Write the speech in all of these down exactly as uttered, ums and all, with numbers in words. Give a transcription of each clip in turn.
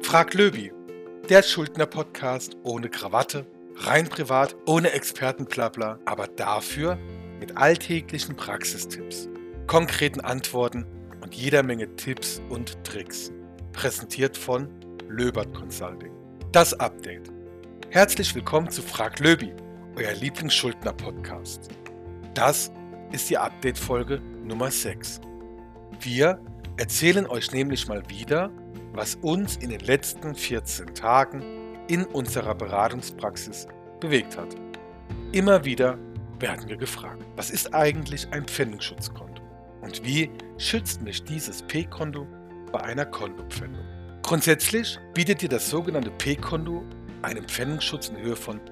Frag Löbi, der Schuldner-Podcast ohne Krawatte, rein privat, ohne Expertenblabla, aber dafür mit alltäglichen Praxistipps, konkreten Antworten und jeder Menge Tipps und Tricks. Präsentiert von Löbert Consulting. Das Update. Herzlich willkommen zu Frag Löbi, euer Lieblings-Schuldner-Podcast. Das ist die Update-Folge Nummer sechs. Wir erzählen euch nämlich mal wieder, was uns in den letzten vierzehn Tagen in unserer Beratungspraxis bewegt hat. Immer wieder werden wir gefragt, was ist eigentlich ein Pfändungsschutzkonto und wie schützt mich dieses P-Konto bei einer Kontopfändung? Grundsätzlich bietet dir das sogenannte P-Konto einen Pfändungsschutz in Höhe von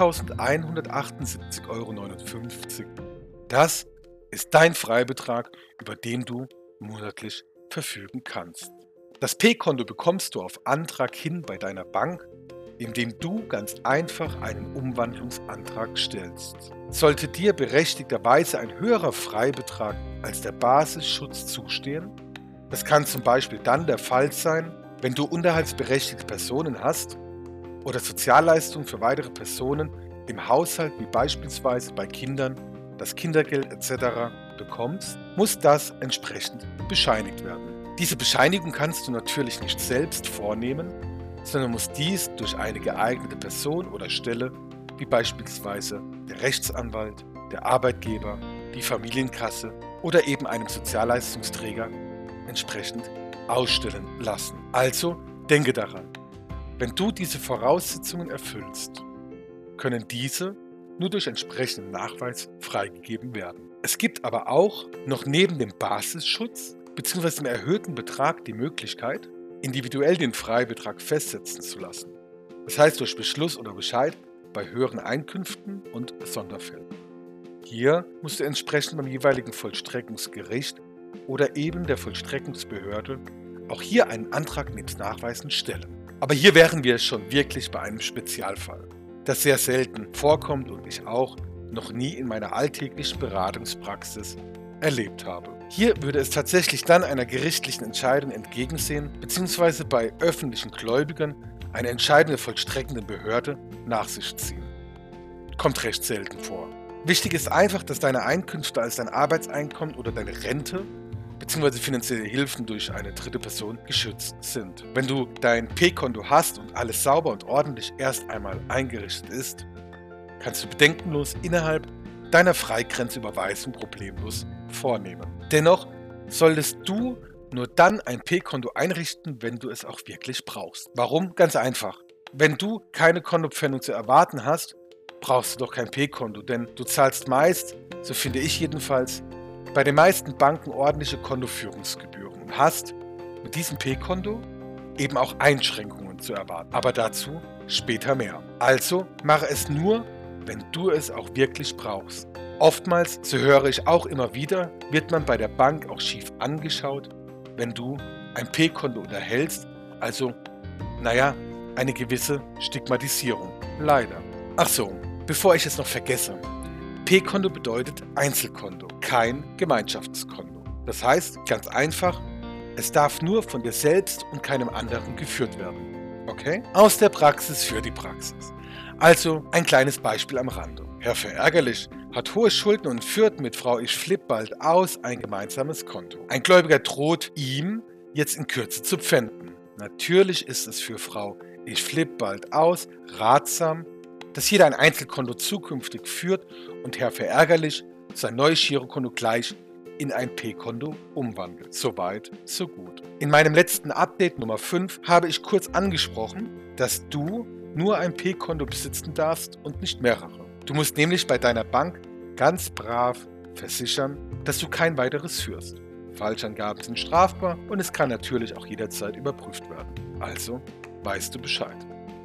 eintausendeinhundertachtundsiebzig Euro neunundfünfzig. Das ist dein Freibetrag, über den du monatlich verfügen kannst. Das P-Konto bekommst du auf Antrag hin bei deiner Bank, indem du ganz einfach einen Umwandlungsantrag stellst. Sollte dir berechtigterweise ein höherer Freibetrag als der Basisschutz zustehen, das kann zum Beispiel dann der Fall sein, wenn du unterhaltsberechtigte Personen hast oder Sozialleistungen für weitere Personen im Haushalt, wie beispielsweise bei Kindern, das Kindergeld et cetera bekommst, muss das entsprechend bescheinigt werden. Diese Bescheinigung kannst du natürlich nicht selbst vornehmen, sondern musst dies durch eine geeignete Person oder Stelle, wie beispielsweise der Rechtsanwalt, der Arbeitgeber, die Familienkasse oder eben einem Sozialleistungsträger entsprechend ausstellen lassen. Also denke daran, wenn du diese Voraussetzungen erfüllst, können diese nur durch entsprechenden Nachweis freigegeben werden. Es gibt aber auch noch neben dem Basisschutz bzw. dem erhöhten Betrag die Möglichkeit, individuell den Freibetrag festsetzen zu lassen. Das heißt durch Beschluss oder Bescheid bei höheren Einkünften und Sonderfällen. Hier musst du entsprechend beim jeweiligen Vollstreckungsgericht oder eben der Vollstreckungsbehörde auch hier einen Antrag nebst Nachweisen stellen. Aber hier wären wir schon wirklich bei einem Spezialfall, das sehr selten vorkommt und ich auch noch nie in meiner alltäglichen Beratungspraxis erlebt habe. Hier würde es tatsächlich dann einer gerichtlichen Entscheidung entgegensehen, beziehungsweise bei öffentlichen Gläubigern eine entscheidende vollstreckende Behörde nach sich ziehen. Kommt recht selten vor. Wichtig ist einfach, dass deine Einkünfte als dein Arbeitseinkommen oder deine Rente bzw. finanzielle Hilfen durch eine dritte Person geschützt sind. Wenn du dein P-Konto hast und alles sauber und ordentlich erst einmal eingerichtet ist, kannst du bedenkenlos innerhalb deiner Freigrenzüberweisung problemlos vornehmen. Dennoch solltest du nur dann ein P-Konto einrichten, wenn du es auch wirklich brauchst. Warum? Ganz einfach. Wenn du keine Kontopfändung zu erwarten hast, brauchst du doch kein P-Konto, denn du zahlst meist, so finde ich jedenfalls, bei den meisten Banken ordentliche Kontoführungsgebühren und hast mit diesem P-Konto eben auch Einschränkungen zu erwarten. Aber dazu später mehr. Also mache es nur, wenn du es auch wirklich brauchst. Oftmals, so höre ich auch immer wieder, wird man bei der Bank auch schief angeschaut, wenn du ein P-Konto unterhältst, also, naja, eine gewisse Stigmatisierung. Leider. Ach so, bevor ich es noch vergesse. P-Konto bedeutet Einzelkonto, kein Gemeinschaftskonto. Das heißt, ganz einfach, es darf nur von dir selbst und keinem anderen geführt werden. Okay? Aus der Praxis für die Praxis. Also ein kleines Beispiel am Rande. Herr Verärgerlich hat hohe Schulden und führt mit Frau Ich flipp bald aus ein gemeinsames Konto. Ein Gläubiger droht ihm, jetzt in Kürze zu pfänden. Natürlich ist es für Frau Ich flipp bald aus ratsam, dass jeder ein Einzelkonto zukünftig führt und Herr Verärgerlich sein neues Girokonto gleich in ein P-Konto umwandelt. Soweit, so gut. In meinem letzten Update Nummer fünf habe ich kurz angesprochen, dass du nur ein P-Konto besitzen darfst und nicht mehrere. Du musst nämlich bei deiner Bank ganz brav versichern, dass du kein weiteres führst. Falschangaben sind strafbar und es kann natürlich auch jederzeit überprüft werden. Also weißt du Bescheid.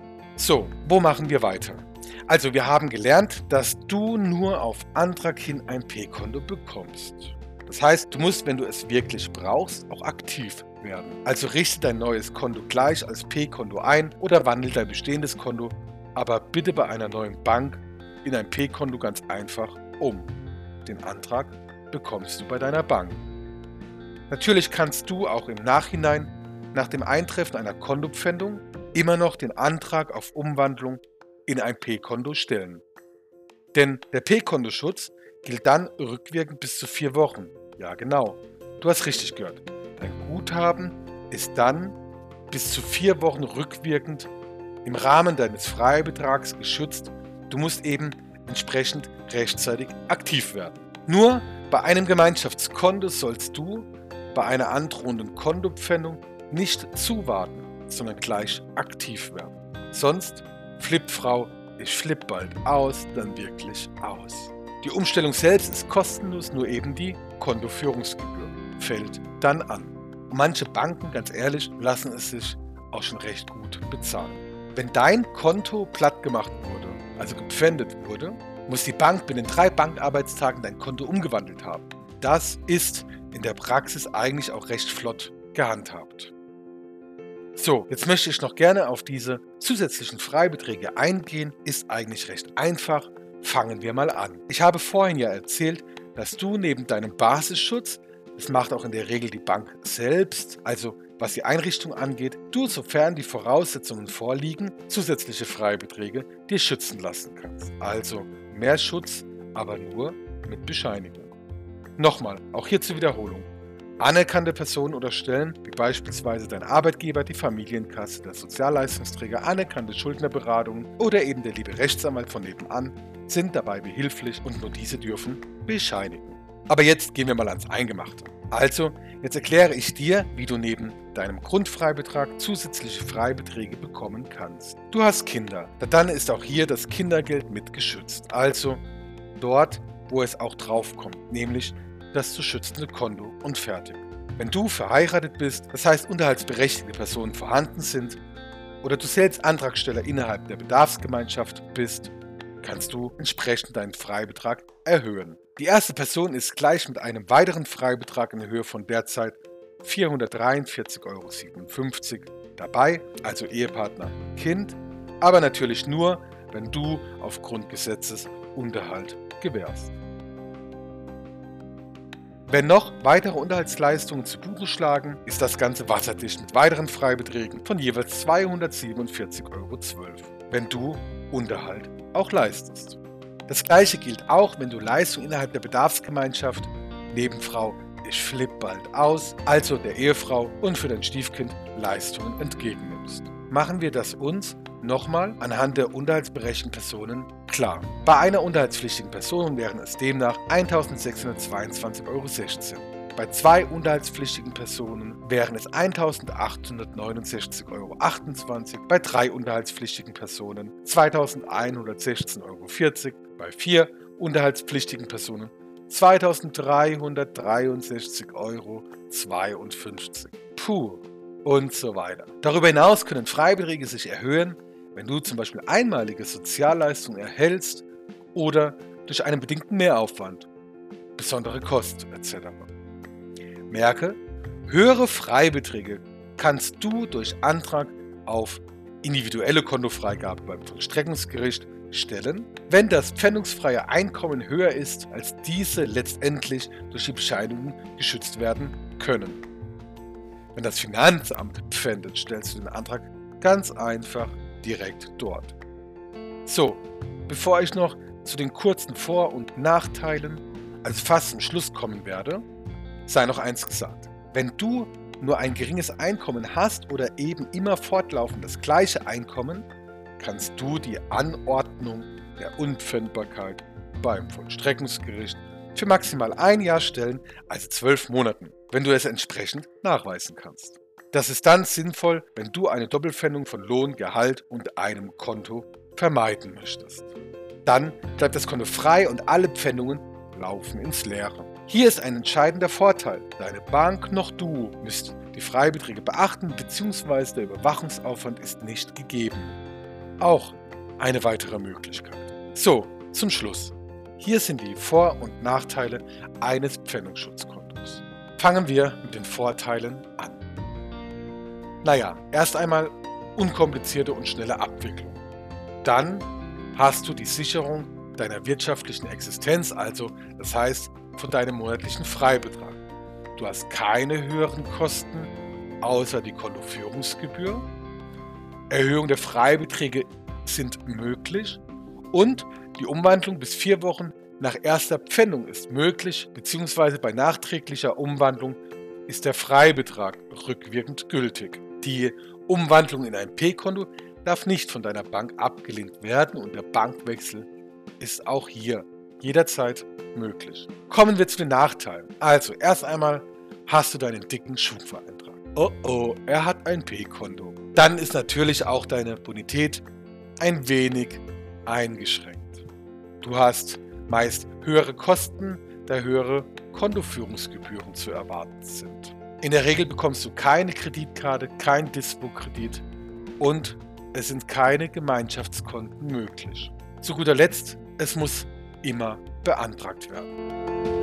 So, wo machen wir weiter? Also wir haben gelernt, dass du nur auf Antrag hin ein P-Konto bekommst. Das heißt, du musst, wenn du es wirklich brauchst, auch aktiv werden. Also richte dein neues Konto gleich als P-Konto ein oder wandle dein bestehendes Konto, aber bitte bei einer neuen Bank in ein P-Konto ganz einfach um. Den Antrag bekommst du bei deiner Bank. Natürlich kannst du auch im Nachhinein nach dem Eintreffen einer Kontopfändung immer noch den Antrag auf Umwandlung in ein P-Konto stellen. Denn der P-Kontoschutz gilt dann rückwirkend bis zu vier Wochen. Ja genau, du hast richtig gehört. Dein Guthaben ist dann bis zu vier Wochen rückwirkend im Rahmen deines Freibetrags geschützt. Du musst eben entsprechend rechtzeitig aktiv werden. Nur bei einem Gemeinschaftskonto sollst du bei einer androhenden Kontopfändung nicht zuwarten, sondern gleich aktiv werden. Sonst flippt Frau, ich flipp bald aus, dann wirklich aus. Die Umstellung selbst ist kostenlos, nur eben die Kontoführungsgebühr fällt dann an. Und manche Banken, ganz ehrlich, lassen es sich auch schon recht gut bezahlen. Wenn dein Konto platt gemacht wurde, also gepfändet wurde, muss die Bank binnen drei Bankarbeitstagen dein Konto umgewandelt haben. Das ist in der Praxis eigentlich auch recht flott gehandhabt. So, jetzt möchte ich noch gerne auf diese zusätzlichen Freibeträge eingehen. Ist eigentlich recht einfach. Fangen wir mal an. Ich habe vorhin ja erzählt, dass du neben deinem Basisschutz, das macht auch in der Regel die Bank selbst, also was die Einrichtung angeht, du, sofern die Voraussetzungen vorliegen, zusätzliche Freibeträge dir schützen lassen kannst. Also mehr Schutz, aber nur mit Bescheinigung. Nochmal, auch hier zur Wiederholung. Anerkannte Personen oder Stellen, wie beispielsweise dein Arbeitgeber, die Familienkasse, der Sozialleistungsträger, anerkannte Schuldnerberatungen oder eben der liebe Rechtsanwalt von nebenan, sind dabei behilflich und nur diese dürfen bescheinigen. Aber jetzt gehen wir mal ans Eingemachte. Also, jetzt erkläre ich dir, wie du neben deinem Grundfreibetrag zusätzliche Freibeträge bekommen kannst. Du hast Kinder, dann ist auch hier das Kindergeld mit geschützt. Also dort, wo es auch draufkommt, nämlich das zu schützende Konto und fertig. Wenn du verheiratet bist, das heißt unterhaltsberechtigte Personen vorhanden sind oder du selbst Antragsteller innerhalb der Bedarfsgemeinschaft bist, kannst du entsprechend deinen Freibetrag erhöhen. Die erste Person ist gleich mit einem weiteren Freibetrag in der Höhe von derzeit vierhundertdreiundvierzig Euro siebenundfünfzig dabei, also Ehepartner, Kind, aber natürlich nur, wenn du aufgrund Gesetzes Unterhalt gewährst. Wenn noch weitere Unterhaltsleistungen zu Buche schlagen, ist das Ganze wasserdicht mit weiteren Freibeträgen von jeweils zweihundertsiebenundvierzig Euro zwölf, wenn du Unterhalt auch leistest. Das gleiche gilt auch, wenn du Leistungen innerhalb der Bedarfsgemeinschaft, Nebenfrau, ich flipp bald aus, also der Ehefrau und für dein Stiefkind Leistungen entgegennimmst. Machen wir das uns nochmal anhand der unterhaltsberechtigten Personen klar. Bei einer unterhaltspflichtigen Person wären es demnach eintausendsechshundertzweiundzwanzig Euro sechzehn. Bei zwei unterhaltspflichtigen Personen wären es eintausendachthundertneunundsechzig Euro achtundzwanzig, bei drei unterhaltspflichtigen Personen zweitausendeinhundertsechzehn Euro vierzig, bei vier unterhaltspflichtigen Personen zweitausenddreihundertdreiundsechzig Euro zweiundfünfzig. Puh, und so weiter. Darüber hinaus können Freibeträge sich erhöhen, wenn du zum Beispiel einmalige Sozialleistungen erhältst oder durch einen bedingten Mehraufwand, besondere Kosten et cetera. Merke, höhere Freibeträge kannst du durch Antrag auf individuelle Kontofreigabe beim Vollstreckungsgericht stellen, wenn das pfändungsfreie Einkommen höher ist, als diese letztendlich durch die Bescheinigung geschützt werden können. Wenn das Finanzamt pfändet, stellst du den Antrag ganz einfach direkt dort. So, bevor ich noch zu den kurzen Vor- und Nachteilen, also fast zum Schluss kommen werde, sei noch eins gesagt. Wenn du nur ein geringes Einkommen hast oder eben immer fortlaufend das gleiche Einkommen, kannst du die Anordnung der Unpfändbarkeit beim Vollstreckungsgericht für maximal ein Jahr stellen, also zwölf Monaten, wenn du es entsprechend nachweisen kannst. Das ist dann sinnvoll, wenn du eine Doppelpfändung von Lohn, Gehalt und einem Konto vermeiden möchtest. Dann bleibt das Konto frei und alle Pfändungen laufen ins Leere. Hier ist ein entscheidender Vorteil. Deine Bank noch du müsst die Freibeträge beachten bzw. der Überwachungsaufwand ist nicht gegeben. Auch eine weitere Möglichkeit. So, zum Schluss. Hier sind die Vor- und Nachteile eines Pfändungsschutzkontos. Fangen wir mit den Vorteilen an. Naja, erst einmal unkomplizierte und schnelle Abwicklung. Dann hast du die Sicherung deiner wirtschaftlichen Existenz, also das heißt von deinem monatlichen Freibetrag. Du hast keine höheren Kosten außer die Kontoführungsgebühr. Erhöhung der Freibeträge sind möglich und die Umwandlung bis vier Wochen nach erster Pfändung ist möglich, beziehungsweise bei nachträglicher Umwandlung ist der Freibetrag rückwirkend gültig. Die Umwandlung in ein P-Konto darf nicht von deiner Bank abgelehnt werden und der Bankwechsel ist auch hier jederzeit möglich. Kommen wir zu den Nachteilen. Also erst einmal hast du deinen dicken Schufa-Eintrag. Oh oh, er hat ein P-Konto. Dann ist natürlich auch deine Bonität ein wenig eingeschränkt. Du hast meist höhere Kosten, da höhere Kontoführungsgebühren zu erwarten sind. In der Regel bekommst du keine Kreditkarte, kein Dispo-Kredit und es sind keine Gemeinschaftskonten möglich. Zu guter Letzt, es muss immer beantragt werden.